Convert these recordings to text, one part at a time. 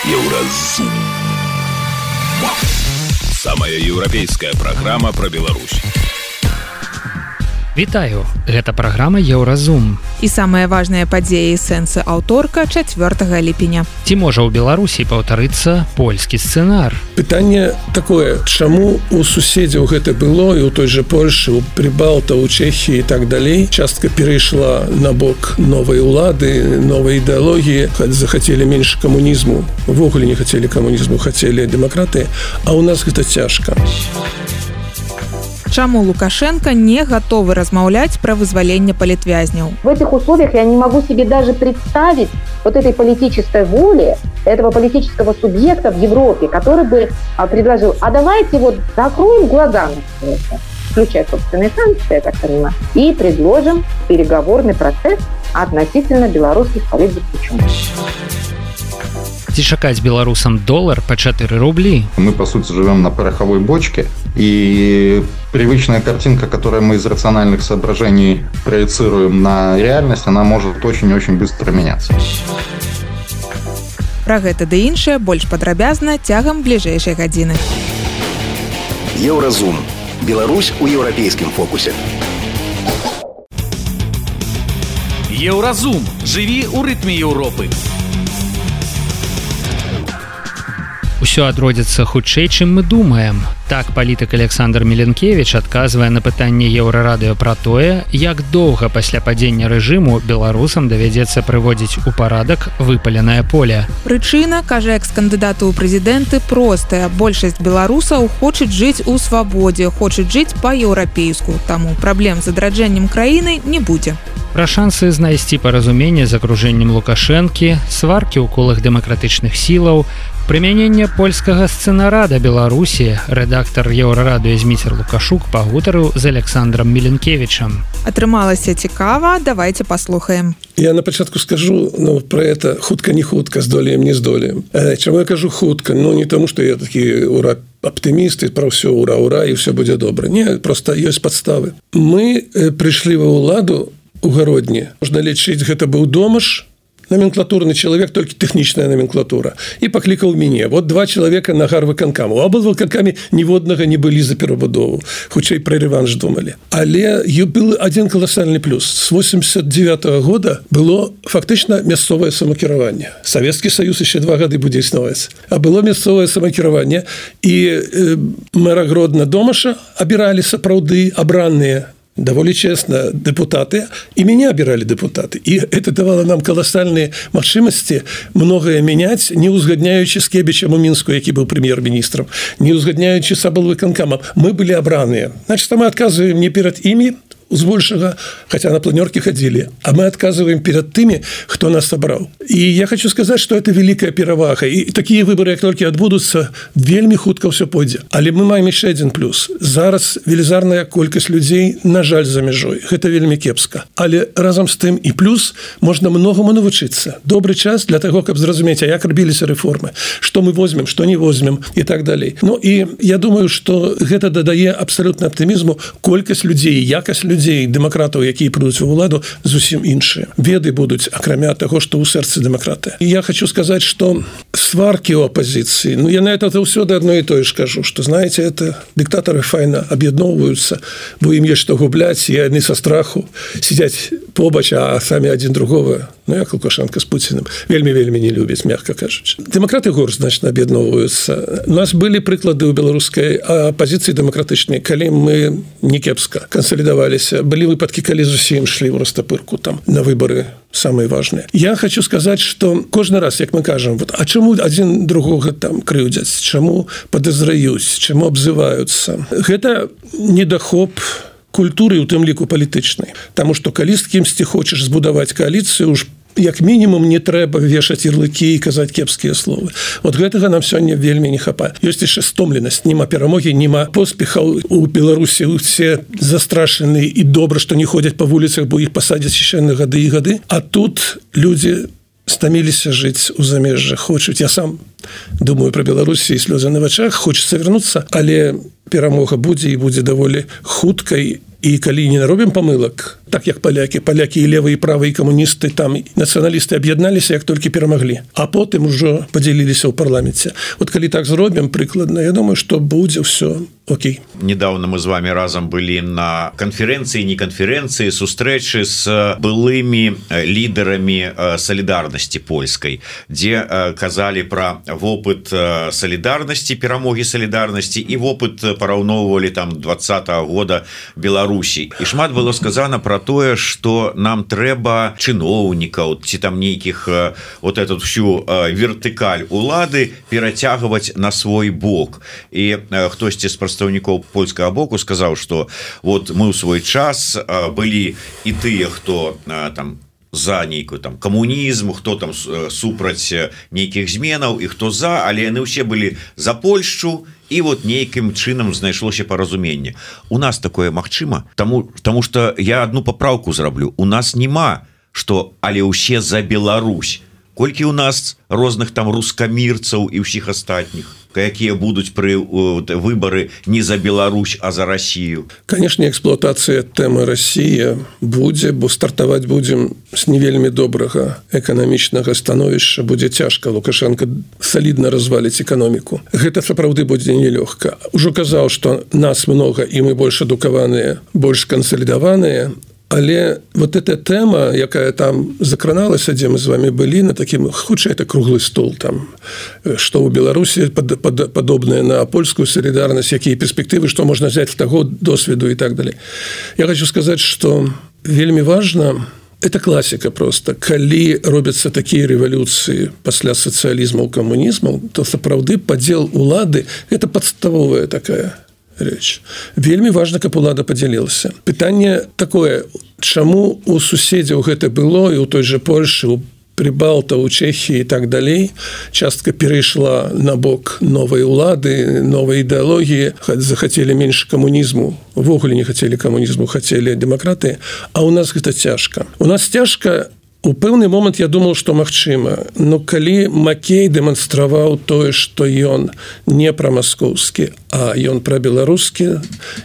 Еўразум. Самая еўрапейская праграма пра Беларусь. Вітаю, гэта праграма Еўразум. І самыя важныя падзеі і сэнсы аўторка 4 ліпеня. Ці можа ў Беларусі паўтарыцца польскі сцэнар? Пытанне такое, чаму у суседзяў гэта было і ў той жа Польшы, у Прыбалтаў, у Чэхіі і так далей. Частка перайшла на бок новай улады, новай ідэалогіі, захацелі менш камунізму, увогуле не хацелі камунізму, хацелі дэмакратыі, а ў нас гэта цяжка. Чаму Лукашенко не готовы размаўляць про вызволение политвязняў? В этих условиях я не могу себе даже представить вот этой политической воли, этого политического субъекта в Европе, который бы предложил, а давайте вот закроем глаза на это, включая собственные санкции, я так понимаю, и предложим переговорный процесс относительно белорусских политзаключенных. Ці чакаць беларусам долар по 4 рубли? Мы, по сути, живем на пороховой бочке, и привычная картинка, которую мы из рациональных соображений проецируем на реальность, она может очень-очень быстро меняться. Пра гэта ды іншае больш падрабязна цягам бліжэйшай гадзіны. Еўразум. Беларусь у еўрапейскім фокусе. Еўразум. Жыві ў рытме Еўропы. Усё адродзіцца хутчэй, чым мы думаем. Так палітык Александр Міленкевіч адказвае на пытанне Еўрарадыё пра тое, як доўга пасля падзення рэжыму беларусам давядзецца прыводзіць у парадак выпаленае поле. Прычына, кажа экс-кандыдату ў прэзідэнты, простая. Большасць беларусаў хочуць жыць у свабодзе, хочуць жыць па-еўрапейску, таму праблем з адраджэннем краіны не будзе. Пра шансы знайсці паразуменне з акружэннем Лукашэнкі, сваркі ў колах дэмакратычных сілаў, прымяненне польскага сцэнара да Беларусі рэдактар Еўрарадыё Зміцер Лукашук пагутарыў з Александром Міленкевічам. Атрымалася цікава, давайте паслухаем. Я на пачатку скажу, про это хутка не хутка, здолеем не здолеем. Чаму я кажу хутка? Не тому, што я такі оптиміст і про ўсё ура-ура і ўсё будзе добра. Не, просто ёсць падставы. Мы прыйшлі ва ўладу у гародні. Можна лічыць, гэта быў Домаш, номенклатурный человек, только техничная номенклатура. И покликал меня. Вот 2 человека на гарвыканкаму. У облвыканкамі ніводнага не былі за перабудову. Хутчэй пра рэванш думалі. Але был один колоссальный плюс. С 89-го года было фактычна мясцовае самакіраванне. Советский Союз еще 2 гады будзе існаваць. А было мясцовае самакіраванне. И мэра Гродна Домаша абіралі сапраўды абранные довольно честно депутаты, и меня обирали депутаты. И это давало нам колоссальные магчымасці многое менять, не узгадняючи с Кебічем у Мінску, які был премьер-министром, не узгадняючи с облвыканкамом. Мы были обранные. Значит, мы отказываем не перед ими, збольшага, хотя на планерке ходили, а мы отказываем перед теми, кто нас собрал. И я хочу сказать, что это великая перавага. И такие выборы, як толькі адбудуцца, вельмі хутка ўсё пойдзе. Але мы маем яшчэ один плюс. Зараз велізарная колькасць людзей, на жаль, за мяжой. Гэта вельмі кепска. Але разам з тым і плюс можна многому навучыцца. Добры час для таго, каб зразумець, а як рабіліся рэформы, што мы возьмем, што не возьмем і так далей. І я думаю, што гэта дадае абсалютна аптымізму. Колькасць людзей, якасць людзей, дэмакратаў, якія прыйдуць у ўладу, зусім іншыя. Веды будуць, акрамя таго, што ў сэрцы дэмакратыя. І я хочу сказаць, што сваркі ў апазіцыі, я на это ўсёды адно і тое ж кажу, што, знаете, это дыктатары файна аб'ядноўваюцца, бо ім ёсць што губляць, і яны са страху сядзяць побач, а самі адзін другого, як Лукашенко з Пуціным, вельмі-вельмі не любяць, мягка кажучы. Дэмакраты горш, значна, аб'ядноўваюцца. У нас былі прыклады ў беларускай апазіцыі дэмакратычнай, калі мы не кепска кансалідаваліся. Были выпадки, калі зусім шлі ў растапырку там на выборы самые важные. Я хочу сказать, что кожны раз, як мы кажем, а чаму один другога там крыўдзяць, чаму падазраюць, чаму абзываюцца. Гэта недахоп культуры, у тым ліку палітычнай. Таму што калі з кімсьці хочаш збудаваць кааліцыю, уж як мінімум не трэба вешаць ярлыкі і казаць кепскія словы. Вот гэтага нам сёння вельмі не хапае. Ёсць яшчэ стомленасць, нема перамогі, нема поспехаў. У Беларусі усе застрашаны і добра, што не ходзяць па вуліцах, бо іх пасадзяць яшчэ на гады і гады. А тут людзі стаміліся жыць у замежжах, хочуць. Я сам думаю пра Беларусі і слёзы на вачах, хочацца вярнуцца, але перамога будзе і будзе даволі хуткай. І калі не наробім памылак, так як палякі і левыя і правыя камуністы там нацыяналісты аб'ядналіся як толькі перамаглі, а потым ужо падзяліліся ў парламенце. Вот калі так зробім прыкладна, я думаю, што будзе ўсё окей. Недавно мы з вами разам былі на канферэнцыі, не канферэнцыі, сустрэчы з былымі лідарамі салідарнасці польскай, дзе казалі пра вопыт салідарнасці, перамогі салідарнасці і вопыт параўноўвалі там 20-го года Беларусі. І шмат было сказано пра тое, што нам трэба чыноўнікаў ці там нейкіх вот эту всю вертыкаль улады перацягваць на свой бок. І хтосьці з прадстаўнікоў польскага боку сказаў, што вот мы ў свой час былі і тыя, хто там за нейкую там камунізм, хто там супраць нейкіх зменаў і хто за, але яны ўсе былі за Польшчу, і вот нейкім чынам знайшлося паразуменне. У нас такое магчыма, таму што я одну папраўку зраблю. У нас няма, што але ўсе за Беларусь. Колькі у нас розных там рускамірцаў і ўсіх астатніх, якія будуць пры выбары не за Беларусь, а за Россию. Конечно, эксплуатацыя тэмы Россия будзе, бо стартаваць будзем з не вельмі добрага эканамічнага становішча, будзе цяжка. Лукашенко салідна разваліць эканоміку. Гэта сапраўды будзе нелёгка. Ужо казаў, што нас много і мы больш адукаваныя, больш кансалідаваныя. Але вот эта тэма, якая там закраналася, дзе мы з вами былі на такім, хутчэй это круглы стол там, што ў Беларусі падобнае на польскую солідарнасць, якія перспектывы, што можна взять з таго досведу і так далее. Я хочу сказаць, што вельмі важна, это класіка просто, калі робяцца такія рэвалюцыі пасля сацыялізму, камунізму, то сапраўды падзел улады – это падставовая такая рэч. Вельмі важна, каб улада падзялілася. Пытанне такое, чаму у суседзяў гэта было і ў той жа Польшы, у Прибалтаў, у Чэхіі і так далей, частка перайшла на бок новай улады, новай ідэалогіі, захацелі менш камунізму, увогуле не хацелі камунізму, хацелі дэмакратыі, а у нас гэта цяжка. У нас цяжка. У пэўны момант я думаў, што магчыма, но калі Макей дэманстраваў тое, што ён не прамаскоўскі, а ён прабеларускі,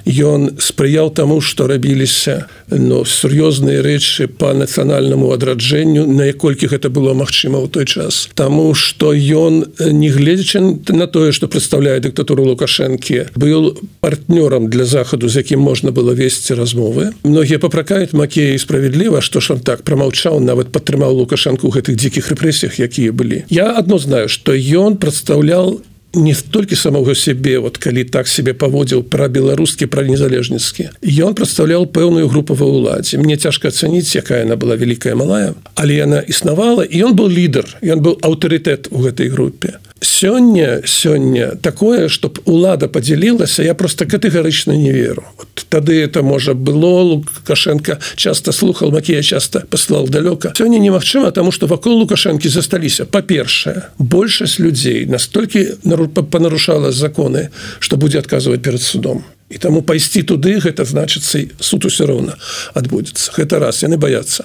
ён спрыяў таму, што рабіліся сур'ёзныя рэчы па нацыянальнаму адраджэнню, наколькі гэта было магчыма ў той час. Таму што ён, не гледзячы на тое, што прадстаўляе дыктатуру Лукашэнкі, быў партнёрам для Захаду, з якім можна было весці размовы. Многія папракаюць Макея справядліва, што ж он так прамаўчаў, нават падтрымаў Лукашэнку ў гэтых дзікіх рэпрэсіях, якія былі. Я адно знаю, што ён прадстаўляў не толькі самого сябе, вот калі так себе паводзіў пра беларускі, пра незалежніцкі. Ён прадстаўляў пэўную групу ва ўладзе. Мне цяжка ацаніць, якая яна была вялікая, малая, але яна існавала, і ён быў лідар, ён быў аўтарытэт у гэтай групе. Сёння такое, чтоб улада падзялілася, я просто катэгарычна не веру. Вот тады это можа было, Лукашенко часто слухал, Макея часто паслал далёка. Сёння немагчыма, таму што вакол Лукашэнкі засталіся, па-першае, большасць людзей настолькі панарушала законы, што будзе адказваць перад судом. І таму пайсці туды, гэта значыцца, суд усё роўна адбудзецца. Гэта раз, яны баяцца.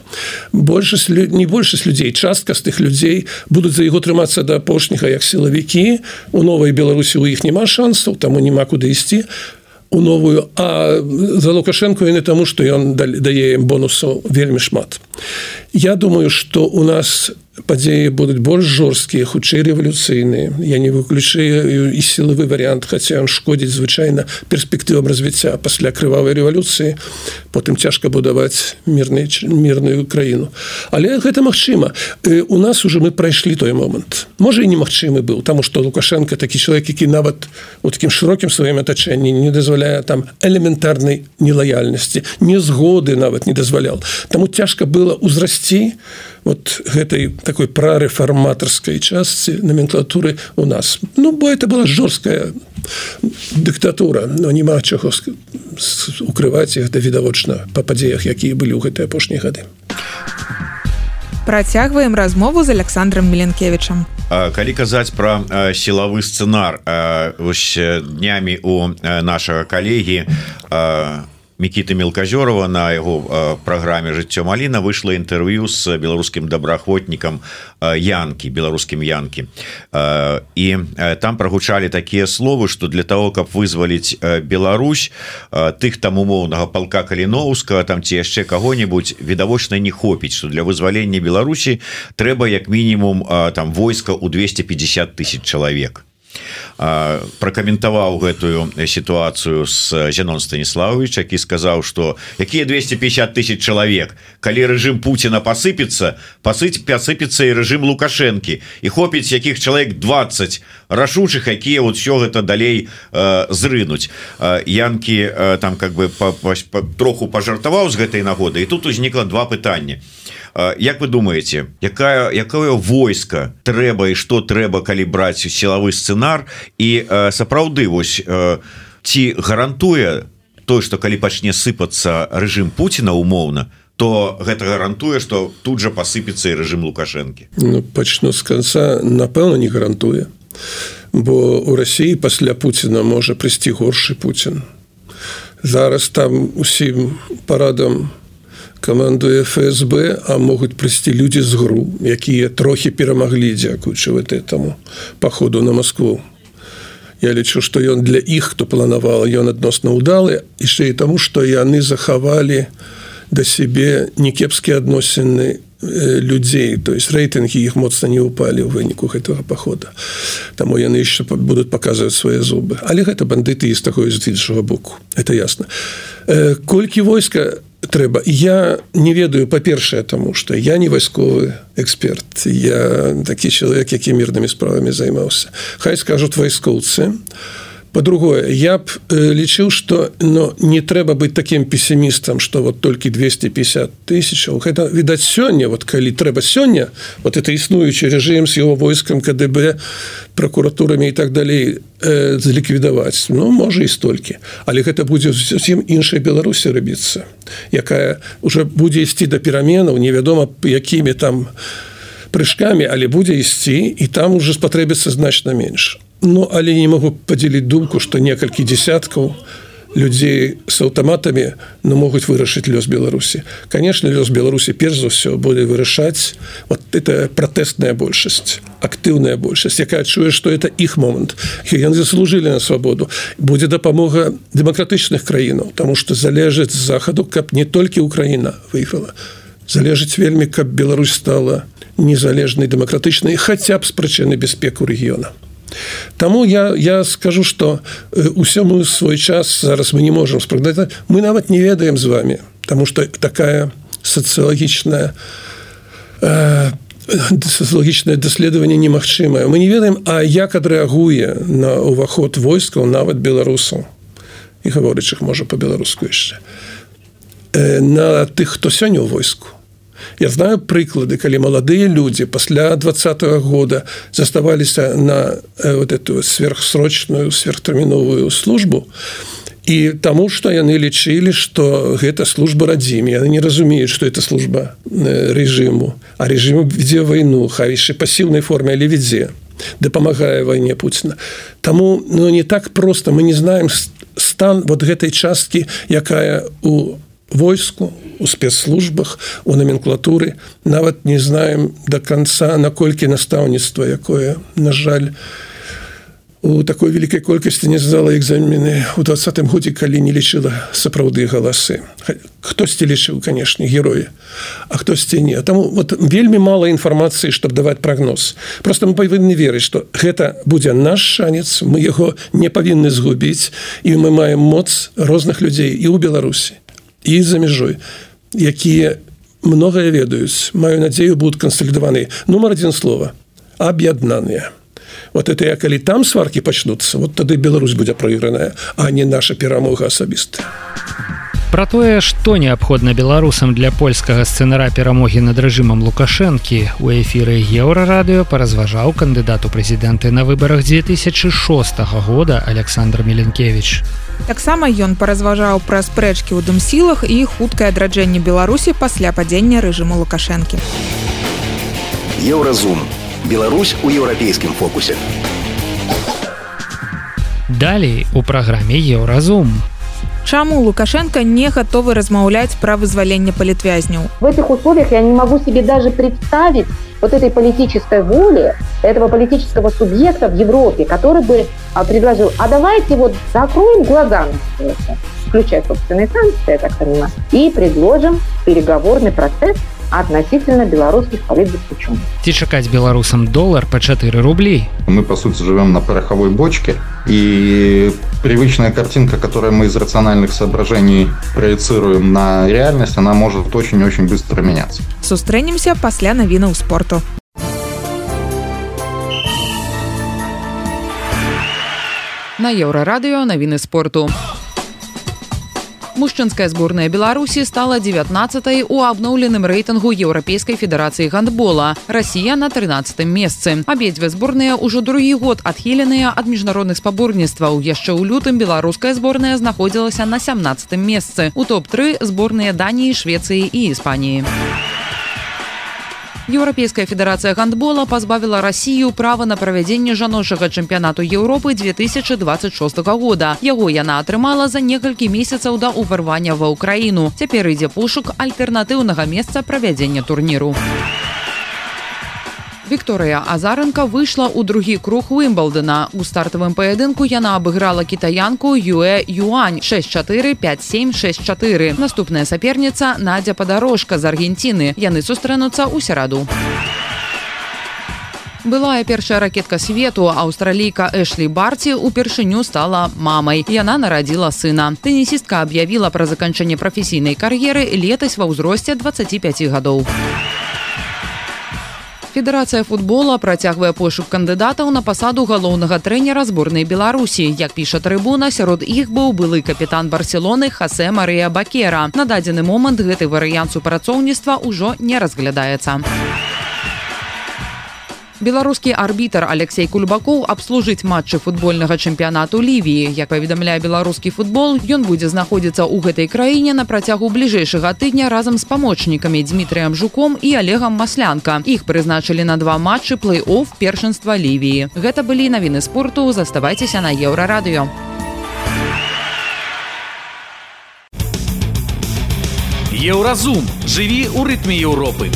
Не большасць людзей, частка з тых людзей будуць за яго трымацца да апошняга, як сілавікі. У новай Беларусі ў іх няма шансаў, таму няма куды ісці у новую. А за Лукашэнку яны таму, што ён дае ім бонусаў вельмі шмат. Я думаю, што у нас падзеі будуць больш жорсткія, хутчэй рэвалюцыйныя. Я не выключаю і сілавы варыянт, хаця ён шкодзіць звычайна перспектывам развіцця пасля крывавай рэвалюцыі, потым цяжка будаваць мірную краіну. Але гэта магчыма. У нас уже мы прайшлі той момант. Можа і немагчымы быў, таму што Лукашенко такі чалавек, які нават у такім шырокім сваім атачэнні не дазваляе там элементарнай нелаяльнасці, незгоды нават не дазвалял. Таму цяжка было ўзрасці вот гэтай такой прарэфарматарскай частцы номенклатуры у нас. Бо это была жорсткая дыктатура, но няма чаго укрываць іх, да відавочна па падзеях, якія былі ў гэтыя апошнія гады. Працягваем размову з Александром Міленкевічам. Калі казаць пра сілавы сцэнар, днямі у нашага калегі Мікіты Мелказёрова на яго праграме «Жыццё маліна» выйшла інтэрв'ю з беларускім добраахвотнікам Янкі, беларускім Янкі. І там прагучалі такія словы, што для того, каб вызваліць Беларусь, тых там умоўнага палка Каліноўскага там ці яшчэ каго-небудзь відавочна не хопіць, што для вызвалення Беларусі трэба як мінімум там войска ў 250 000 чалавек. Пракаментаваў гэтую сітуацыю з Зянон Станіславович, які сказаў, што якія 250 000 чалавек, калі рэжым Пуціна пасыпецца і рэжым Лукашэнкі, і хопіць якіх чалавек 20 рашучых, якія вот все гэта далей зрынуць. Янкі там как бы троху пажартаваў з гэтай нагоды, і тут узнікла два пытання. Як вы думаете, якое войска трэба і што трэба, калі браць сілавы сцэнар, і сапраўды вось ці гарантуе той, што калі пачне сыпацца рэжым Пуціна умоўна, то гэта гарантуе, што тут жа пасыпецца і рэжым Лукашэнкі? Ну, пачну з канца, напэўна, не гарантуе, бо у Расіі пасля Пуціна можа прыйсці горшы Пуцін. Зараз там усім парадам камандуе ФСБ, а могуць прыйсці людзі з ГРУ, якія трохі перамаглі, дзякуючы гэтаму паходу на Маскву. Я лічу, што ён для іх, хто планаваў, ён адносна ўдалы, яшчэ і таму, што яны захавалі да сябе некепскія адносіны людзей, то есть рэйтынгі іх моцна не ўпалі ў выніку гэтага пахода. Таму яны яшчэ будуць паказваць свае зубы. Але гэта бандыты і з таго і з іншага боку. Это ясна. Колькі войска трэба? Я не ведаю, па-першае, таму што я не вайсковы эксперт. Я такі чалавек, які мірнымі справамі займаўся. Хай скажуць вайскоўцы. По-другое, я б лічыў, што не трэба быць такім пессімістам, што вот толькі 250 000. Гэта, відаць, сёння, вот калі трэба сёння, вот это існуючы рэжым з яго войскам, КДБ, прокуратурамі і так далей зліквідаваць. Ну, можа і столькі. Але гэта будзе зусім іншай Беларусі рабіцца, якая уже будзе ісці да пераменаў, невядома, якімі там прыжкамі, але будзе ісці, і там уже спатрэбіцца значна менш. Ну, але не могу падзеліць думку, што некалькі десяткаў людзей з аўтаматамі могуць вырашыць лёс Беларусі. Конечно, лёс Беларусі перш за ўсё будзе вырашаць вот это пратэстная большасць, актыўная большасць, якая чуе, што это іх момант. Яны заслужылі на свабоду. Будзе дапамога дэмакратычных краінаў, таму што залежыць з захаду, каб не толькі Украіна выехала. Залежыць вельмі, каб Беларусь стала незалежнай, дэмакратычнай, хаця б з прычыны бяспеку рэгіёна. Таму я скажу, што усяму свой час зараз мы не можам спрагнаць. Мы нават не ведаем з вами, таму што такая сацыялагічнае даследаванне немагчымае. Мы не ведаем, а як адрэагуе на ўваход войскаў нават беларусаў, і гаворачых можа па-беларуску яшчэ, на тых, хто сёння ў войску. Я знаю прыклады, калі маладыя людзі пасля 20-го года заставаліся на вот эту сверхсрочную, сверхтэрміновую службу, і таму, што яны лічылі, што гэта служба радзіме. Яны не разумеюць, што это служба рэжыму, а рэжым вядзе вайну, хай яшчэ пасіўнай форме, але вядзе, дапамагае вайне Пуціна. Таму не так проста, мы не знаем стан вот гэтай часткі, якая у войску, у спецслужбах, у номенклатуры, нават не знаем до конца, наколькі настаўніцтва, якое, на жаль, у такой вялікай колькасці не здала экзамены ў 20-м годзе, калі не лічыла сапраўды галасы. Хтосьці лічыў, канешне, героі, а хтосьці не. Таму вот вельмі мала інфармацыі, чтобы даваць прагноз. Просто мы павінны верыць, што гэта будзе наш шанец, мы яго не павінны згубіць, і мы маем моц розных людзей і ў Беларусі, і за мяжой, якія многае ведаюць, маю надзею, будуць кансалідаваны. Нумар адзін слова – аб'яднаныя. Вот это, калі там сваркі пачнуцца, вот тады Беларусь будзе прайграная, а не наша перамога асабістая. Пра тое, што неабходна беларусам для польскага сцэнара перамогі над рэжымам Лукашэнкі, у эфіры Еўрарадыё паразважаў кандыдат у прэзідэнты на выбарах 2006 года Александр Меленкевич. Таксама ён паразважаў пра спрэчкі ў Думсілах і хуткае адраджэнне Беларусі пасля падзення рэжыму Лукашэнкі. Еўразум. Беларусь у еўрапейскім фокусе. Далей у праграме Еўразум. Чаму Лукашенко не готовы размаўляць про вызволенне политвязняў? В этих условиях я не могу себе даже представить вот этой политической воли, этого политического субъекта в Европе, который бы предложил, а давайте вот закроем глаза на все это, включая собственные санкции, я так понимаю, и предложим переговорный процесс относительно белорусских политзаключенных. Ці чакаць беларусам доллар по 4 рублей? Мы, по сути, живем на пороховой бочке, и привычная картинка, которую мы из рациональных соображений проецируем на реальность, она может очень-очень быстро меняться. Сустрэнемся пасля навінаў спорту. На Еўрарадыё навіны спорту. Мужчынская зборная Беларусі стала 19-й у абноўленым рэйтынгу Еўрапейскай федэрацыі гандбола. Расія на 13-м месцы. Абедзве зборныя ўжо другі год адхіленыя ад міжнародных спаборніцтваў. Яшчэ ў лютым беларуская зборная знаходзілася на 17-м месцы. У топ-3 зборныя Даніі, Швецыі і Іспаніі. Еўрапейская федэрацыя гандбола пазбавіла Расію права на правядзенне жаночага чэмпіянату Еўропы 2026 года. Яго яна атрымала за некалькі месяцаў да ўварвання ва ўкраіну. Цяпер ідзе пошук альтэрнатыўнага месца правядзення турніру. Вікторыя Азаренка выйшла ў другі круг Уимблдена. У стартавым паядынку яна абыграла кітаянку Юэ Юань 6-4, 5-7, 6-4. Наступная саперніца Надзя Падарожка з Аргенціны. Яны сустрэнуцца ў сераду. Былая першая ракетка свету, аўстралійка Эшлі Барці упершыню стала мамай. Яна нарадзіла сына. Тэнісістка аб'явіла пра заканчэнне прафесійнай кар'еры летась ва ўзросце 25 гадоў. Федэрацыя футбола працягвае пошук кандыдатаў на пасаду галоўнага трэнера зборнай Беларусі. Як піша Трыбуна, сярод іх быў былы капітан Барселоны Хосе Марыя Бакера. На дадзены момант гэты варыянт супрацоўніцтва ўжо не разглядаецца. Беларускі арбітр Алексей Кульбакоў абслужыць матчы футбольнага чэмпіянату Лівіі. Як паведамляе беларускі футбол, ён будзе знаходзіцца ў гэтай краіне на працягу бліжэйшага тыдня разам з памочнікамі Дмітрыем Жуком і Олегам Маслянка. Іх прызначылі на 2 матчы плэй-офф першынства Лівіі. Гэта былі навіны спорту. Заставайцеся на Еўрарадыё. Еўразум. Жыві ў рытме Еўропы.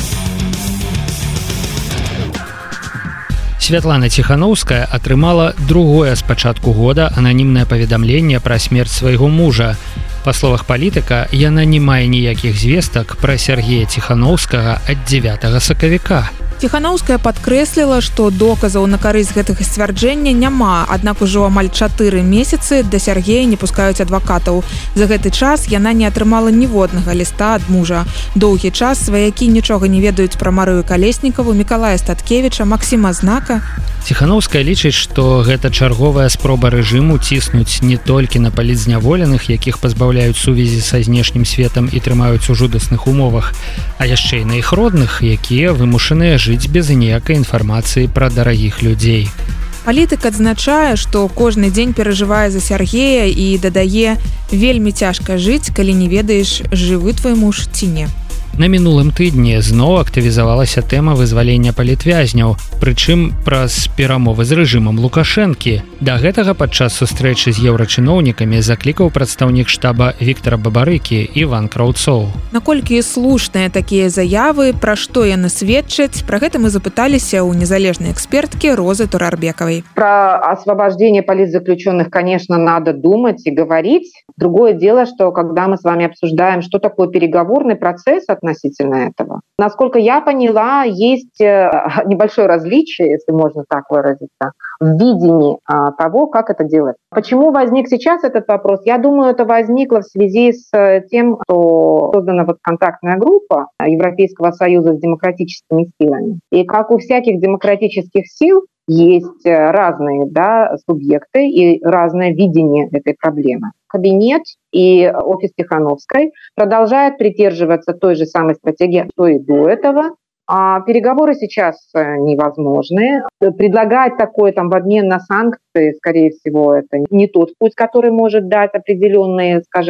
Святлана Ціханаўская атрымала другое з пачатку года ананімнае паведамленне пра смерць свайго мужа. Па словах палітыка, яна не мае ніякіх звестак пра Сергея Ціханаўскага ад 9 сакавіка. Ціханаўская падкрэсліла, што доказаў на карысць гэтага сцвярджэння няма, аднак ужо амаль 4 месяцы да Сергея не пускаюць адвакатаў. За гэты час яна не атрымала ніводнага ліста ад мужа. Доўгі час сваякі нічога не ведаюць пра Марыю Калеснікаву, Мікалая Статкевіча, Максіма Знака. Ціханаўская лічыць, што гэта чарговая спроба рэжыму ціснуць не толькі на палітзняволеных, якіх пазбаўляюць сувязі са знешнім светам і трымаюць у жудасных умовах, а яшчэ і на іх родных, якія вымушаныя жыць без ніякай інфармацыі пра дарагіх людзей. Палітык адзначае, што кожны дзень перажывае за Сергея і дадае: вельмі цяжка жыць, калі не ведаеш, жывы твой муж ці не. На мінулым тыдні зноў актывізавалася тэма вызвалення палітвязняў, прычым праз перамовы з рэжымам Лукашэнкі. Да гэтага падчас сустрэчы з еўрачыноўнікамі заклікаў прадстаўнік штаба Віктара Бабарыкі Іван Краўцоў. Наколькі слушныя такія заявы, пра што яны сведчаць, пра гэта мы запыталіся ў незалежнай эксперткі Розы Турарбекавай. Про освобождение политзаключенных, конечно, надо думать и говорить. Другое дело, что когда мы с вами обсуждаем, что такое переговорный процесс относительно этого, насколько я поняла, есть небольшое различие, если можно так выразиться, в видении того, как это делать. Почему возник сейчас этот вопрос? Я думаю, это возникло в связи с тем, что создана вот контактная группа Европейского Союза с демократическими силами. И как у всяких демократических сил, есть разные субъекты и разное видение этой проблемы. Кабинет и офис Тихановской продолжают придерживаться той же самой стратегии, что и до этого. А переговоры сейчас невозможны. Предлагать такое в обмен на санкции, скорее всего, это не тот путь, который может дать определенные, скажем,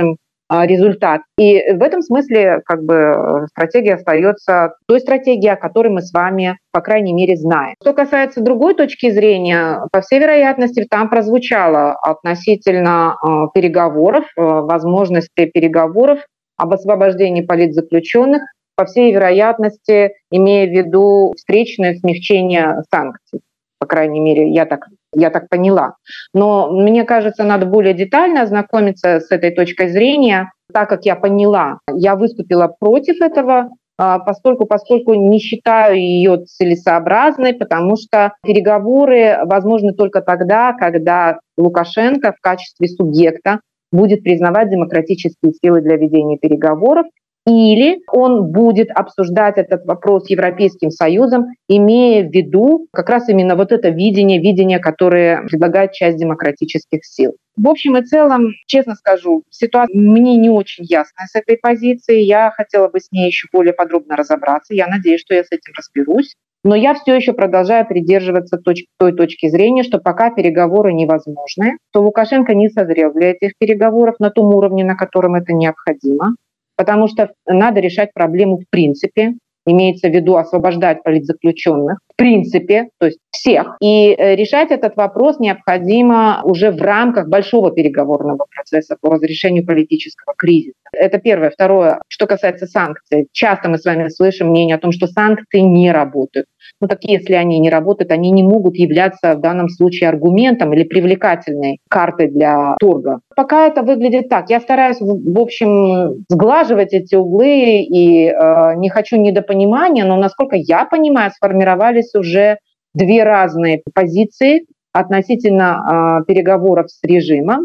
результат. И в этом смысле как бы стратегия остается той стратегией, о которой мы с вами, по крайней мере, знаем. Что касается другой точки зрения, по всей вероятности, там прозвучало относительно переговоров, возможности переговоров об освобождении политзаключенных, по всей вероятности, имея в виду встречное смягчение санкций. По крайней мере, я так поняла. Но мне кажется, надо более детально ознакомиться с этой точкой зрения. Так как я поняла, я выступила против этого, поскольку не считаю ее целесообразной, потому что переговоры возможны только тогда, когда Лукашенко в качестве субъекта будет признавать демократические силы для ведения переговоров, или он будет обсуждать этот вопрос с Европейским Союзом, имея в виду как раз именно вот это видение, которое предлагает часть демократических сил. В общем и целом, честно скажу, ситуация мне не очень ясная с этой позиции. Я хотела бы с ней еще более подробно разобраться. Я надеюсь, что я с этим разберусь. Но я все еще продолжаю придерживаться той точки зрения, что пока переговоры невозможны, то Лукашенко не созрел для этих переговоров на том уровне, на котором это необходимо. Потому что надо решать проблему в принципе, имеется в виду освобождать политзаключенных, в принципе, то есть всех. И решать этот вопрос необходимо уже в рамках большого переговорного процесса по разрешению политического кризиса. Это первое. Второе, что касается санкций. Часто мы с вами слышим мнение о том, что санкции не работают. Ну так если они не работают, они не могут являться в данном случае аргументом или привлекательной картой для торга. Пока это выглядит так. Я стараюсь, в общем, сглаживать эти углы и не хочу недопонимания, но, насколько я понимаю, сформировались уже две разные позиции относительно переговоров с режимом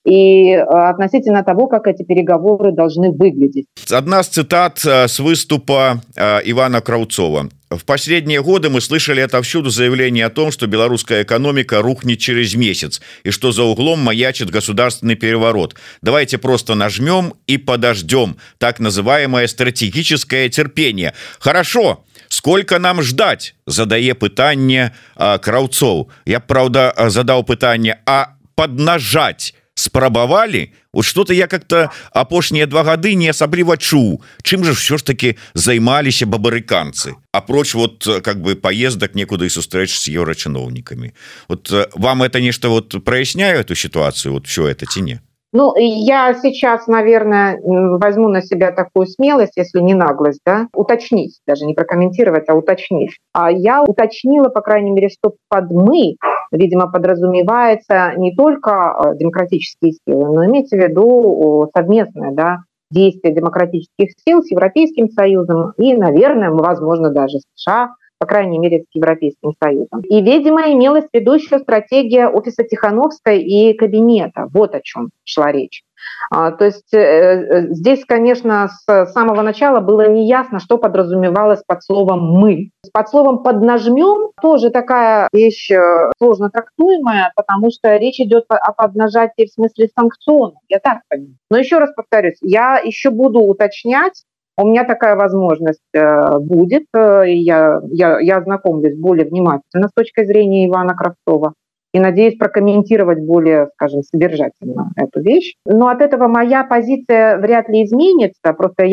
и относительно того, как эти переговоры должны выглядеть. Одна из цитат с выступа Ивана Краўцова. В последние годы мы слышали отовсюду заявление о том, что белорусская экономика рухнет через месяц и что за углом маячит государственный переворот. Давайте просто нажмем и подождем. Так называемое стратегическое терпение. Хорошо. Сколько нам ждать? Задае пытанне Краўцоў. Я, правда, задал пытанне, а поднажать спрабавалі? Вот что-то я как-то апошнія 2 гады не асабліва чуў. Чым же все ж таки займаліся бабарыканцы? Апроч вот как бы поездок некуда и сустрэч с еўрачыноўнікамі. Вот вам это нешта вот проясняю эту ситуацию, вот все это ці не? Ну, я сейчас, наверное, возьму на себя такую смелость, если не наглость, да, уточнить, даже не прокомментировать, а уточнить. Я уточнила, по крайней мере, что под «мы», видимо, подразумевается не только демократические силы, но имеется в виду совместное, да, действие демократических сил с Европейским Союзом и, наверное, возможно, даже США, по крайней мере, с Европейским Союзом. И, видимо, имелась в виду еще стратегия офиса Тихановской и кабинета. Вот о чем шла речь. То есть здесь, конечно, с самого начала было неясно, что подразумевалось под словом «мы». Под словом «поднажмем» тоже такая вещь сложно трактуемая, потому что речь идет о поднажатии в смысле санкционном, я так понимаю. Но еще раз повторюсь, я еще буду уточнять. У меня такая возможность будет, я ознакомлюсь более внимательно с точки зрения Ивана Краўцова и надеюсь прокомментировать более, скажем, содержательно эту вещь. Но от этого моя позиция вряд ли изменится, просто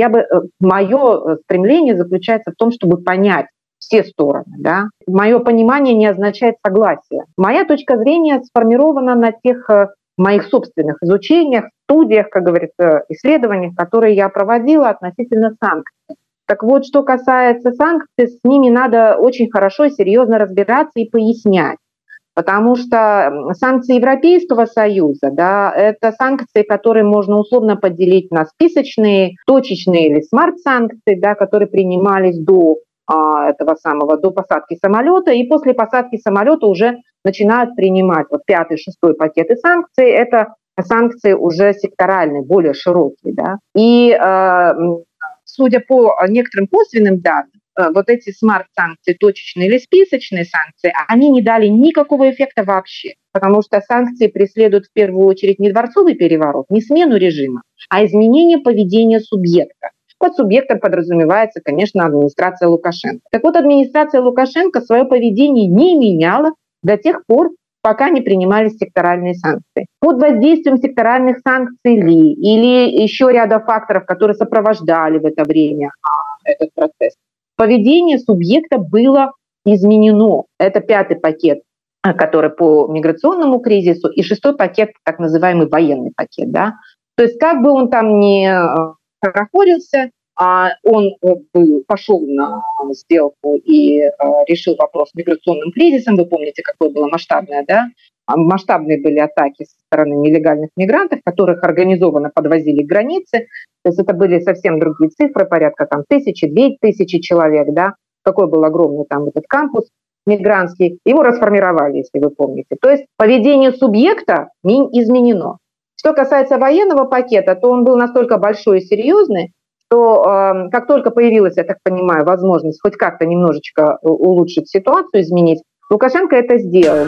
мое стремление заключается в том, чтобы понять все стороны. Да? Мое понимание не означает согласие. Моя точка зрения сформирована на тех моих собственных изучениях, студиях, как говорится, исследованиях, которые я проводила относительно санкций. Так вот, что касается санкций, с ними надо очень хорошо и серьезно разбираться и пояснять. Потому что санкции Европейского Союза, да, это санкции, которые можно условно поделить на списочные, точечные или смарт-санкции, да, которые принимались до до посадки самолета, и после посадки самолета уже начинают принимать 5-й, 6-й пакеты санкций. Это санкции уже секторальные, более широкие. Да? И судя по некоторым косвенным данным, вот эти смарт-санкции, точечные или списочные санкции, они не дали никакого эффекта вообще, потому что санкции преследуют в первую очередь не дворцовый переворот, не смену режима, а изменение поведения субъекта. Под субъектом подразумевается, конечно, администрация Лукашенко. Так вот, администрация Лукашенко свое поведение не меняла до тех пор, пока не принимались секторальные санкции. Под воздействием секторальных санкций ли, или еще ряда факторов, которые сопровождали в это время этот процесс, поведение субъекта было изменено. Это 5-й пакет, который по миграционному кризису, и 6-й пакет, так называемый военный пакет. Да? То есть как бы он там ни хорохорился, он пошел на сделку и решил вопрос с миграционным кризисом. Вы помните, какое было масштабное, да? Масштабные были атаки со стороны нелегальных мигрантов, которых организованно подвозили к границе. То есть это были совсем другие цифры, порядка там 1000-2000 человек, да? Какой был огромный там этот кампус мигрантский. Его расформировали, если вы помните. То есть поведение субъекта изменено. Что касается военного пакета, то он был настолько большой и серьезный, что как только появилась, я так понимаю, возможность хоть как-то немножечко улучшить ситуацию, изменить, Лукашенко это сделал.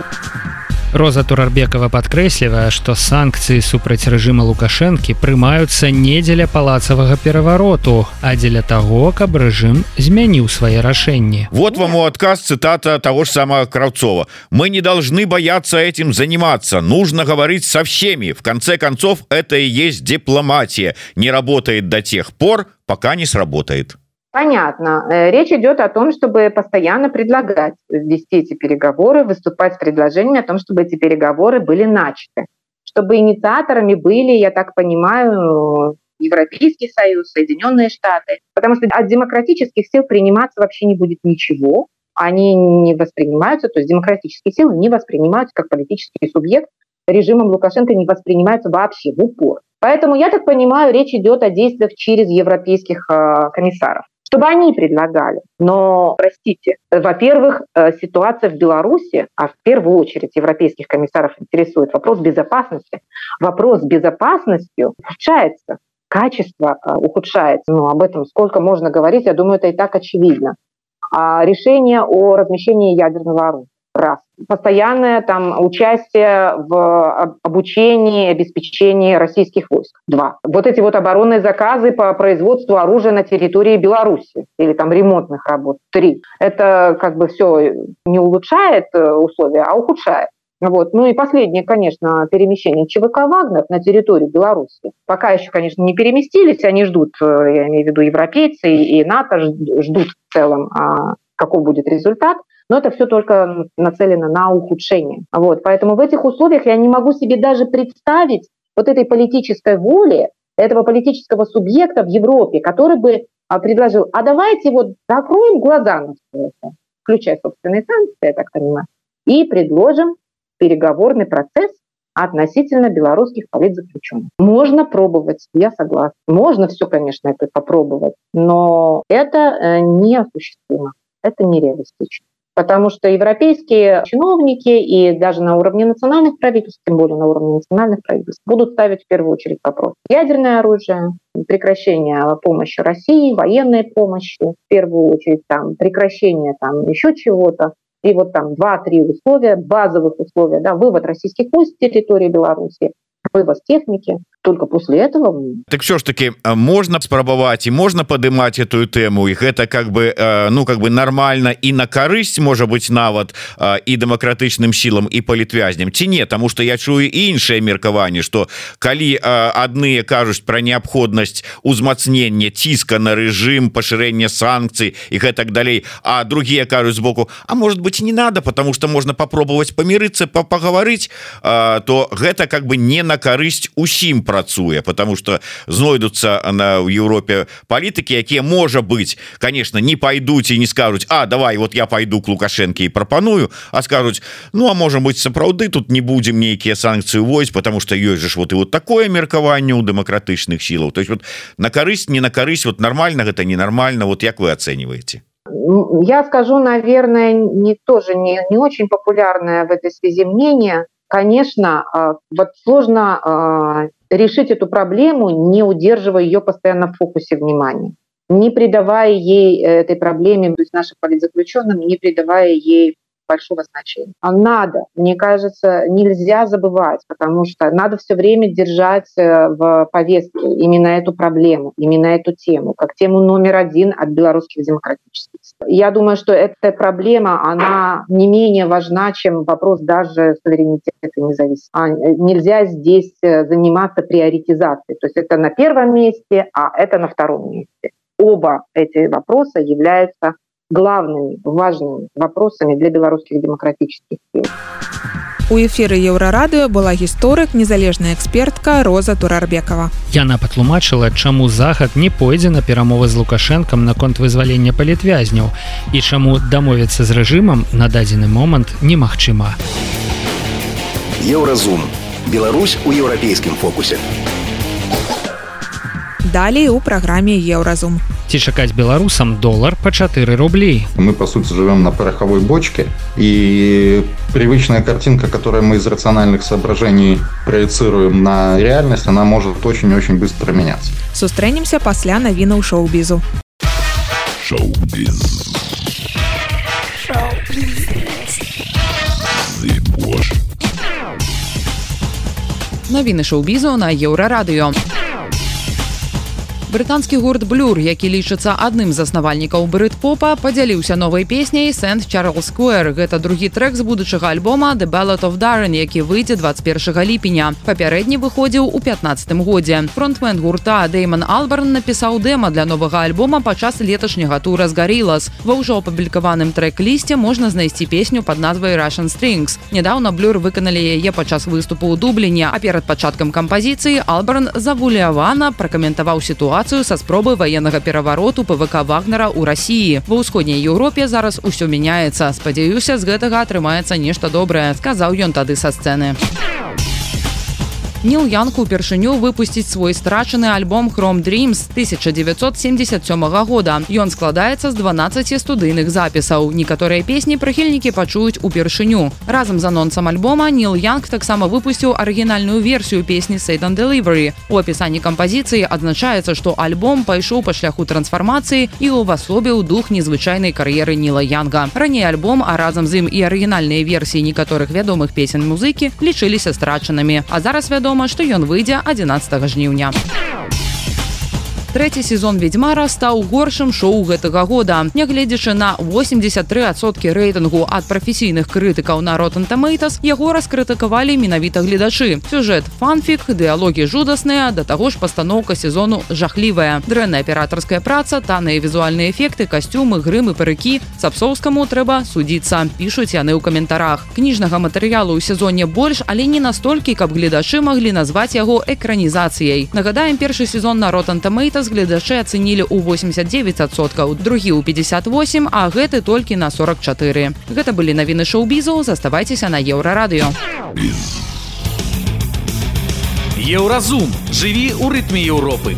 Роза Турарбекова падкрэслівае, што санкцыі супраць рэжыма Лукашэнкі прымаюцца не дзеля палацавага перавароту, а дзеля таго, каб рэжым змяніў свае рашэнні. Вот вам у отказ цитата того же самого Кравцова. «Мы не должны бояться этим заниматься. Нужно говорить со всеми. В конце концов, это и есть дипломатия. Не работает до тех пор, пока не сработает». Понятно. Речь идет о том, чтобы постоянно предлагать вести эти переговоры, выступать с предложениями о том, чтобы эти переговоры были начаты. Чтобы инициаторами были, я так понимаю, Европейский Союз, Соединенные Штаты. Потому что от демократических сил приниматься вообще не будет ничего. Они не воспринимаются, то есть демократические силы не воспринимаются как политический субъект. Режимом Лукашенко не воспринимаются вообще в упор. Поэтому, я так понимаю, речь идет о действиях через европейских комиссаров, чтобы они предлагали. Но, простите, во-первых, ситуация в Беларуси, а в первую очередь европейских комиссаров интересует вопрос безопасности. Вопрос с безопасностью ухудшается, качество ухудшается. Ну, об этом сколько можно говорить, я думаю, это и так очевидно. Решение о размещении ядерного оружия. Раз. Постоянное там участие в обучении, обеспечении российских войск. 2. Вот эти вот оборонные заказы по производству оружия на территории Беларуси или там ремонтных работ. 3. Это как бы все не улучшает условия, а ухудшает. Вот. Ну и последнее, конечно, перемещение ЧВК «Вагнер» на территорию Беларуси. Пока еще, конечно, не переместились, они ждут, я имею в виду европейцы и НАТО, ждут в целом, какой будет результат. Но это все только нацелено на ухудшение. Вот. Поэтому в этих условиях я не могу себе даже представить вот этой политической воли, этого политического субъекта в Европе, который бы предложил, а давайте вот закроем глаза на все это, включая собственные санкции, я так понимаю, и предложим переговорный процесс относительно белорусских политзаключенных. Можно пробовать, я согласна. Можно все, конечно, это попробовать, но это неосуществимо, это нереалистично. Потому что европейские чиновники и даже на уровне национальных правительств, тем более на уровне национальных правительств, будут ставить в первую очередь вопрос. Ядерное оружие, прекращение помощи России, военной помощи, в первую очередь там, прекращение там, еще чего-то. И вот там 2-3 условия, базовых условия, да, вывод российских войск с территории Беларуси, вывоз техники. Только после этого... Так все ж таки можно спрабаваць и можно подымать эту тему, и это как бы ну как бы нормально и на карысць может быть нават и демократычным силам и палітвязням ці не, потому что я чую іншае меркаванне, что калі адныя кажуць про необходнасць узмацнення ціска на режим, пашырэння санкций и гэтак далей, а другие кажуць сбоку, а может быть не надо, потому что можно попробовать помириться, поговорить, то гэта как бы не на карысць усім працуе, потому что знойдутся в Европе политики, якія можа быть, конечно, не пойдут и не скажут, а давай вот я пойду к Лукашенко и пропоную, а скажут, ну а может быть сапраўды тут не будем нейкія санкции увозить, потому что ёсць же вот и вот такое меркаванне у демократычных силаў. То есть вот на карысць, не на карысць, вот нормально это, ненормально, вот як вы оцениваете? Я скажу, наверное, тоже не очень популярное в этой связи мнение. Конечно, вот сложно решить эту проблему, не удерживая ее постоянно в фокусе внимания, не придавая ей этой проблеме, то есть нашим политзаключенным, не придавая ей большого значения. Надо, мне кажется, нельзя забывать, потому что надо все время держать в повестке именно эту проблему, именно эту тему, как тему номер один от белорусских демократических сил. Я думаю, что эта проблема, она не менее важна, чем вопрос даже суверенитета и независимости. Нельзя здесь заниматься приоритизацией. То есть это на первом месте, а это на втором месте. Оба эти вопроса являются главными, важными вопросами для белорусских демократических сил. У эфіры Еўрарадыё была гісторык, незалежная экспертка Роза Турарбекова. Яна патлумачыла, чаму Захад не пойдзе на перамовы з Лукашэнкам наконт вызвалення палітвязняў і чаму дамовіцца з рэжымам на дадзены момант немагчыма. Еўразум. Беларусь у еўрапейскім фокусе. Далей у праграме Еўразум. Ці чакаць беларусам долар по 4 рублей? Мы, по сути, живем на пороховой бочке, и привычная картинка, которую мы из рациональных соображений проецируем на реальность, она может очень-очень быстро меняться. Сустрэнемся пасля навінаў шоу-бізу. Шоу-біз. Навіны шоу-бізу на Еўрарадыё. Брытанскі гурт Blur, які лічыцца адным з заснавальнікаў брыт-попа, падзяліўся новай песняй «St. Charles Square». Гэта другі трэк з будучага альбома «The Ballad of Darren», які выйдзе 21 ліпеня. Папярэдні выходзіў у 2015 годзе. Фронтмен гурта Дэйман Албарн напісаў дэма для новага альбома падчас леташняга тура з Gorillaz. Ва ўжо апублікаваным трэк-лісце можна знайсці песню пад назвай «Russian Strings». Нядаўна Blur выканалі яе падчас выступу ў Дубліне, а перад пачаткам кампазіцыі Албарн завулявана пракаментаваў сітуацыю са спробы ваеннага перавароту ПВК Вагнера ў Расіі. Ва ўсходняй Еўропе зараз усё мяняецца. Спадзяюся, з гэтага атрымаецца нешта добрае, сказаў ён тады са сцэны. Ніл Янг упершыню выпусціць свой страчаны альбом «Chrome Dreams» 1977 года. Ён складаецца з 12 студыйных запісаў. Некаторыя песні прыхільнікі пачуюць упершыню. Разам з анонсам альбома Ніл Янг таксама выпусціў арыгінальную версію песні «Satan Delivery». У апісанні кампазіцыі адзначаецца, што альбом пайшоў па шляху трансфармацыі і ўвасобіў дух незвычайнай кар'еры Ніла Янга. Раней альбом, а разам з ім і арыгінальныя версіі некаторых вядомых песен музыкі лічыліся страчанымі. А зараз вядома, што ён выйдзе 11 жніўня. Трэці сезон «Ведзьмара» стаў горшым шоу гэтага года. Нягледзячы на 83% рэйтынгу ад прафесійных крытыкаў на Rotten Tomatoes, яго раскрытыкавалі менавіта гледачы. Сюжэт фанфік, дыялогі жудасныя, да таго ж пастаноўка сезону жахлівая. Дрэнная аператарская праца, танныя візуальныя эфекты, касцюмы, грым і парыкі. Сапсоўскаму трэба судзіцца, пішуць яны ў каментарах. Кніжнага матэрыялу ў сезоне больш, але не настолькі, каб гледачы маглі назваць яго экранізацыяй. Нагадаем, першы сезон на Rotten Tomatoes гледачы ацэнілі ў 89%, другі ў 58%, а гэты толькі на 44%. Гэта былі навіны шоу-бізу, заставайцеся на Еўрарадыё. Еўразум. Жыві ў рытме Еўропы.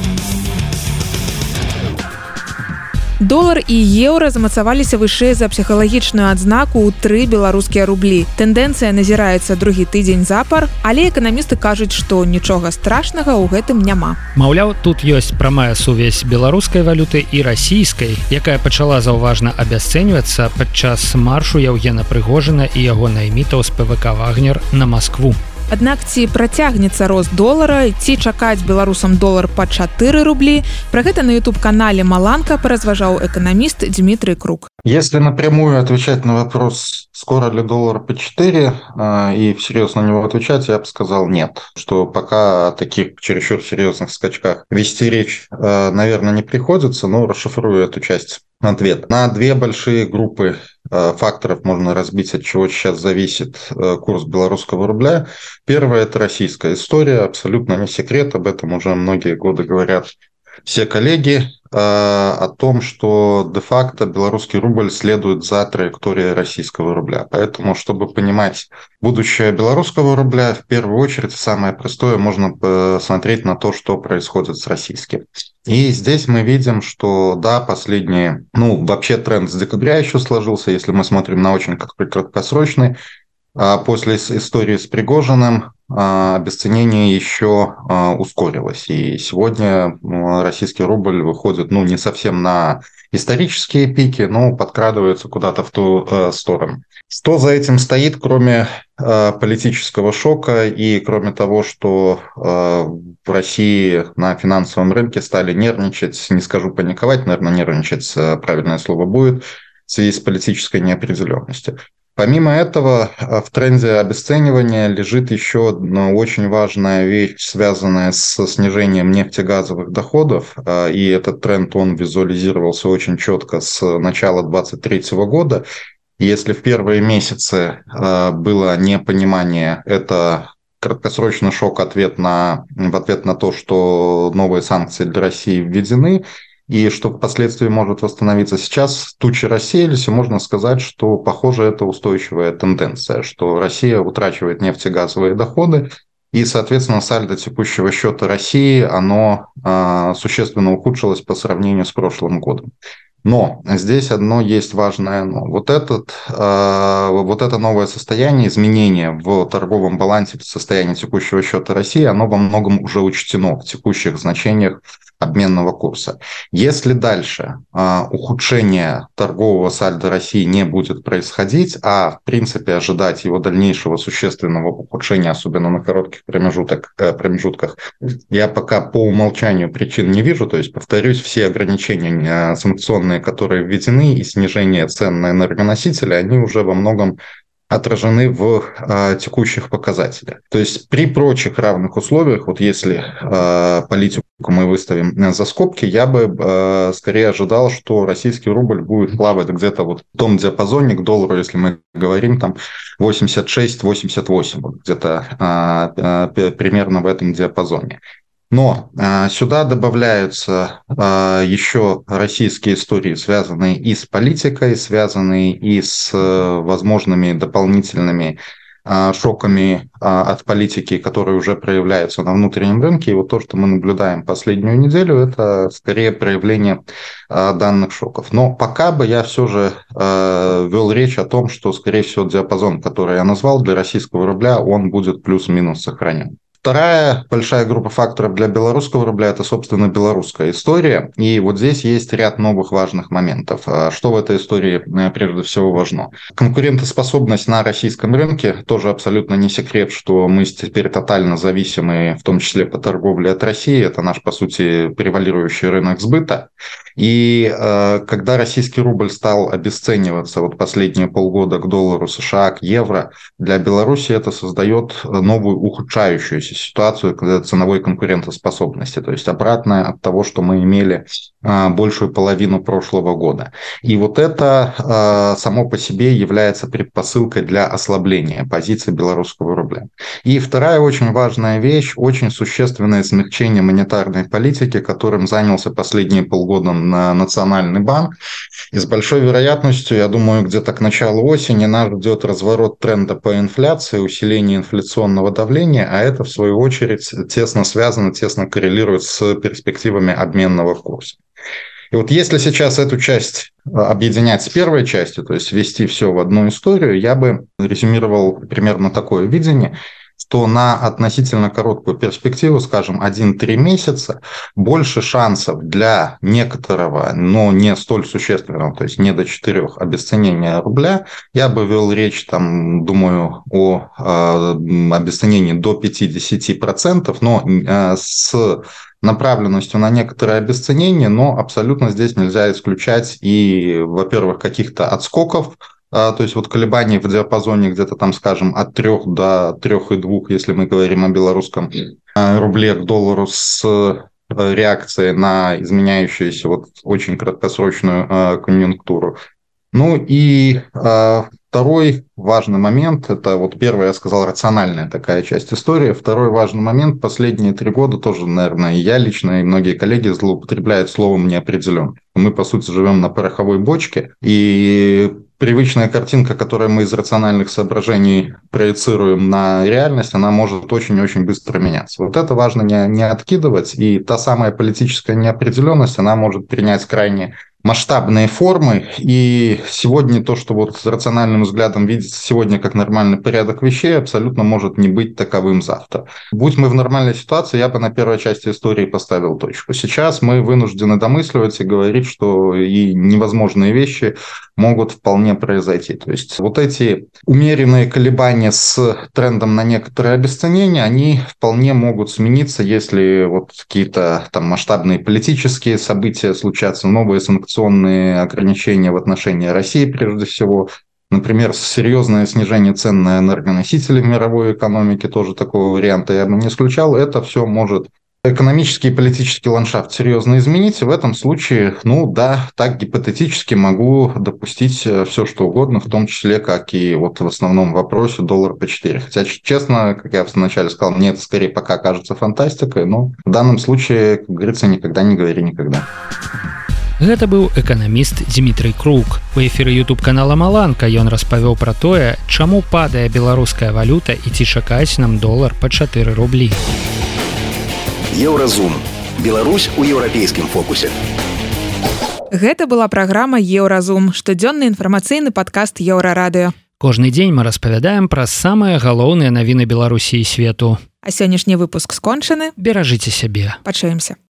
Долар і еўра замацаваліся вышэй за псіхалагічную адзнаку ў 3 беларускія рублі. Тэндэнцыя назіраецца другі тыдзень запар, але эканамісты кажуць, што нічога страшнага ў гэтым няма. Маўляў, тут ёсць прамая сувязь беларускай валюты і расійскай, якая пачала заўважна абясцэньвацца падчас маршу Яўгена Прыгожына і яго наймітаў з ПВК «Вагнер» на Маскву. Аднак ці працягнецца рост долара, ці чакаць беларусам долар па 4 рублі, пра гэта на YouTube-канале «Маланка» паразважаў эканаміст Дмітрый Крук. Если напрямую отвечать на вопрос, скоро ли доллар по 4, и всерьез на него отвечать, я бы сказал нет. Что пока о таких чересчур серьезных скачках вести речь, наверное, не приходится, но расшифрую эту часть. Ответ. На две большие группы факторов можно разбить, от чего сейчас зависит курс белорусского рубля. Первое – это российская история, абсолютно не секрет, об этом уже многие годы говорят все коллеги, о том, что де-факто белорусский рубль следует за траекторией российского рубля. Поэтому, чтобы понимать будущее белорусского рубля, в первую очередь, самое простое, можно посмотреть на то, что происходит с российским. И здесь мы видим, что, да, последние, вообще тренд с декабря еще сложился, если мы смотрим на очень краткосрочный, после истории с Пригожиным обесценение еще ускорилось. И сегодня российский рубль выходит, не совсем на исторические пики, подкрадываются куда-то в ту сторону. Что за этим стоит, кроме политического шока и кроме того, что в России на финансовом рынке стали нервничать, не скажу паниковать, наверное, нервничать правильное слово будет, в связи с политической неопределенностью. Помимо этого, в тренде обесценивания лежит еще одна очень важная вещь, связанная с снижением нефтегазовых доходов, и этот тренд, он визуализировался очень четко с начала 2023 года. Если в первые месяцы было непонимание, это краткосрочный шок в ответ на то, что новые санкции для России введены, и что впоследствии может восстановиться. Сейчас тучи рассеялись, и можно сказать, что, похоже, это устойчивая тенденция, что Россия утрачивает нефтегазовые доходы, и, соответственно, сальдо текущего счета России, оно существенно ухудшилось по сравнению с прошлым годом. Но здесь одно есть важное но. Вот это новое состояние, изменение в торговом балансе состояния текущего счета России, оно во многом уже учтено в текущих значениях обменного курса. Если дальше ухудшение торгового сальдо России не будет происходить, а в принципе ожидать его дальнейшего существенного ухудшения, особенно на коротких промежутках, я пока по умолчанию причин не вижу. То есть, повторюсь, все ограничения санкционные, которые введены, и снижение цен на энергоносители, они уже во многом отражены в текущих показателях. То есть при прочих равных условиях, вот если политику мы выставим за скобки, я бы скорее ожидал, что российский рубль будет плавать где-то вот в том диапазоне к доллару, если мы говорим там 86-88, вот где-то примерно в этом диапазоне. Но сюда добавляются еще российские истории, связанные и с политикой, связанные и с возможными дополнительными шоками от политики, которые уже проявляются на внутреннем рынке. И вот то, что мы наблюдаем последнюю неделю, это скорее проявление данных шоков. Но пока бы я все же вел речь о том, что, скорее всего, диапазон, который я назвал для российского рубля, он будет плюс-минус сохранен. Вторая большая группа факторов для белорусского рубля – это, собственно, белорусская история. И вот здесь есть ряд новых важных моментов. Что в этой истории прежде всего важно? Конкурентоспособность на российском рынке тоже абсолютно не секрет, что мы теперь тотально зависимы, в том числе по торговле от России. Это наш, по сути, превалирующий рынок сбыта. И когда российский рубль стал обесцениваться вот последние полгода к доллару США, к евро, для Беларуси это создает новую ухудшающуюся ситуацию ценовой конкурентоспособности, то есть обратное от того, что мы имели большую половину прошлого года. И вот это само по себе является предпосылкой для ослабления позиции белорусского рубля. И вторая очень важная вещь, очень существенное смягчение монетарной политики, которым занялся последние полгода Национальный банк. И с большой вероятностью, я думаю, где-то к началу осени нас ждет разворот тренда по инфляции, усиление инфляционного давления, а это, в свою очередь, тесно связано, тесно коррелирует с перспективами обменного курса. И вот если сейчас эту часть объединять с первой частью, то есть ввести все в одну историю, я бы резюмировал примерно такое видение, что на относительно короткую перспективу, скажем, 1-3 месяца, больше шансов для некоторого, но не столь существенного, то есть не до 4 обесценения рубля. Я бы вел речь, там, думаю, о обесценении до 50%, но с направленностью на некоторое обесценение, но абсолютно здесь нельзя исключать и, во-первых, каких-то отскоков, то есть вот колебания в диапазоне где-то там, скажем, от 3 до 3,2, если мы говорим о белорусском рубле к доллару с реакцией на изменяющуюся вот очень краткосрочную конъюнктуру. Ну и второй важный момент, это вот первый, я сказал, рациональная такая часть истории. Второй важный момент, последние 3 года тоже, наверное, и я лично, и многие коллеги злоупотребляют словом неопределенно. Мы, по сути, живем на пороховой бочке, и привычная картинка, которую мы из рациональных соображений проецируем на реальность, она может очень-очень быстро меняться. Вот это важно не откидывать, и та самая политическая неопределенность, она может принять крайне масштабные формы, и сегодня то, что вот с рациональным взглядом видится сегодня как нормальный порядок вещей, абсолютно может не быть таковым завтра. Будь мы в нормальной ситуации, я бы на первой части истории поставил точку. Сейчас мы вынуждены домысливать и говорить, что и невозможные вещи могут вполне произойти. То есть вот эти умеренные колебания с трендом на некоторое обесценение, они вполне могут смениться, если вот какие-то там масштабные политические события случатся, новые санкционные ограничения в отношении России прежде всего. Например, серьезное снижение цен на энергоносители в мировой экономике, тоже такого варианта я бы не исключал. Это все может экономический и политический ландшафт серьезно изменить. В этом случае, ну да, так гипотетически могу допустить все, что угодно, в том числе, как и вот в основном вопросе доллар по 4. Хотя, честно, как я вначале сказал, мне это скорее пока кажется фантастикой, но в данном случае, как говорится, никогда не говори никогда. Гэта быў эканаміст Дмітрый Крук. У эфіры YouTube-канала Маланка ён распавёў пра тое, чаму падае беларуская валюта і ці чакаць нам долар па 4 рублі. Еўразум. Беларусь у еўрапейскім фокусе. Гэта была праграма «Еўразум», штодзённы інфармацыйны падкаст Еўрарадыё. Кожны дзень мы распавядаем пра самыя галоўныя навіны Беларусі і свету. А сённяшні выпуск скончаны. Беражыце сябе. Пачуемся.